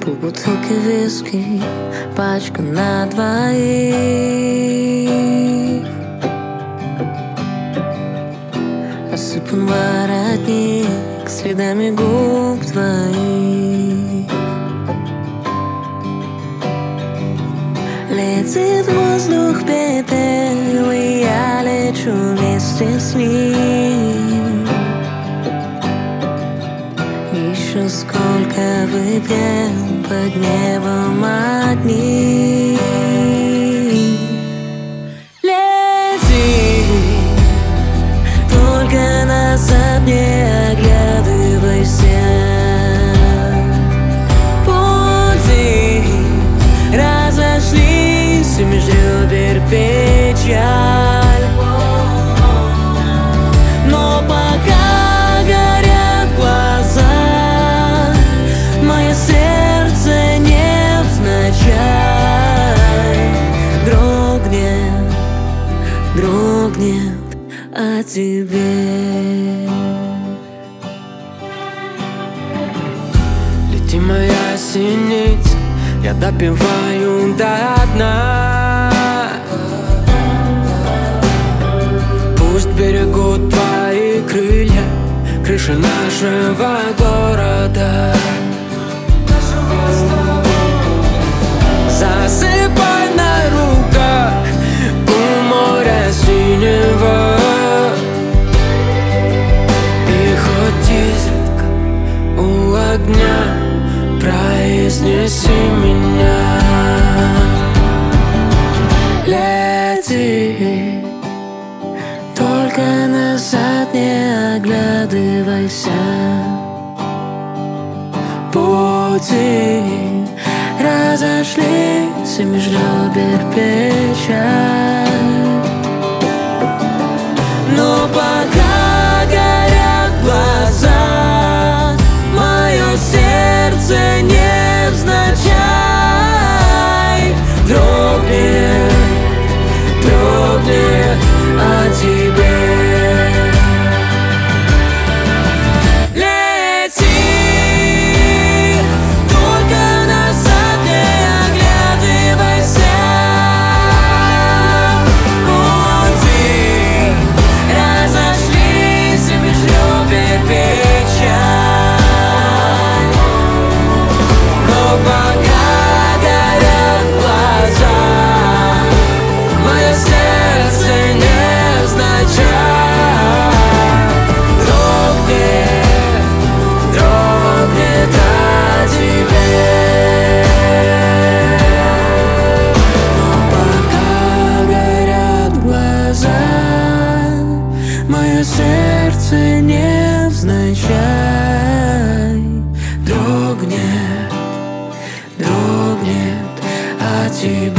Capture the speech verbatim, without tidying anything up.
По бутылке виски, пачка на двоих. Осыпан воротник следами губ твоих. Летит воздух пепел, и я лечу вместе с ним. Еще сколько выпьем под небом одни. Лети, только назад не оглядывайся. Пути разошлись, и меж ребер печаль. Но пока горят глаза, мое сердце невзначай дрогнет, дрогнет о тебе. Лети, моя синица, я допиваю до дна. Пусть берегут твои крылья крыши нашего города. Засыпай на руках у моря синего. И хоть изредка у огня произнеси меня. Лети, только назад не оглядывайся. Пути разошлись, и меж ребер печаль. Но пока горят глаза, мое сердце невзначай дрогнет, дрогнет о тебе. Мое сердце невзначай дрогнет, дрогнет о тебе.